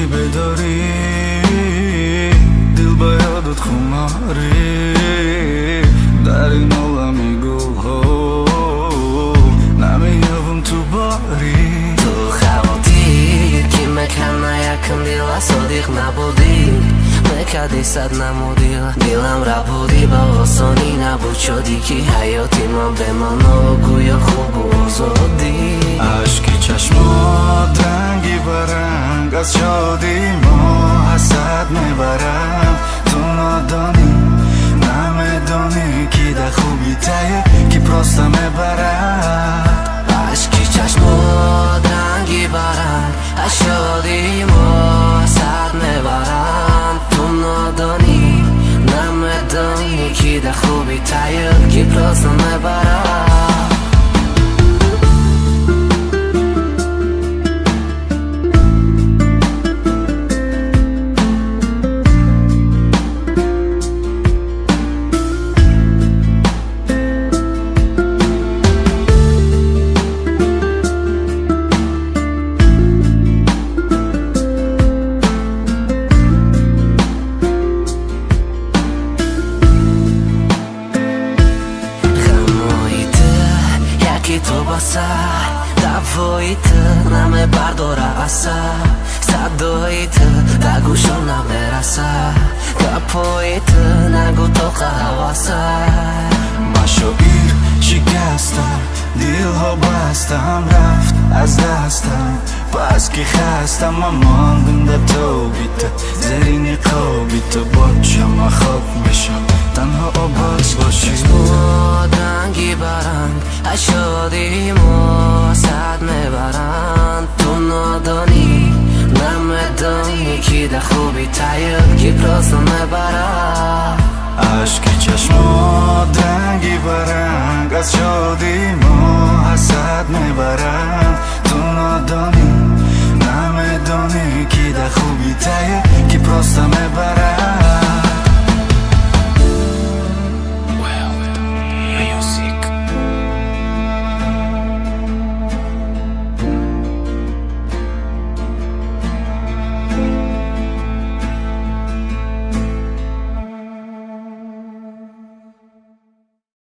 بداری دل با یادت خماری در این عالمی گلها نمیابم تو باری تو خواتی که مکن یکم دیل صادق نبودی مکدی صد نمودی دیلم را بودی با آسانی نبود شدی که حیاتی من به من گویا خوب و آزادی عشقی چشمات رنگی برنگ از شادی ما حسد میبرم تو نادانی نمیدانی که در خوبی تایه که پرسته میبرم عشقی چشمات رنگی برنگ از شادی ما حسد میبرم تو نادانی نمیدانی که در خوبی تایه که پرسته میبرم تو بسر دفایی تو نمه برداره اثر صدایی تو در گوشم نمیرسه دپایی تو نگو تو قهواسر مشاعر شکستم دیل ها بستم رفت از دستم پس که خستم من ماندم در تو بیت زرین قابی تو بچم خواب میشم تنها آباز باشی رنگی برند اشادی ما صد میبرند تو نادانی نمیدانی که در خوبی تایب که پراست نمیبرند عشقی چشمات رنگی برنگ از شادی ما حسد میبرند تو نادانی نمیدانی که در خوبی تایب که پراست میبرند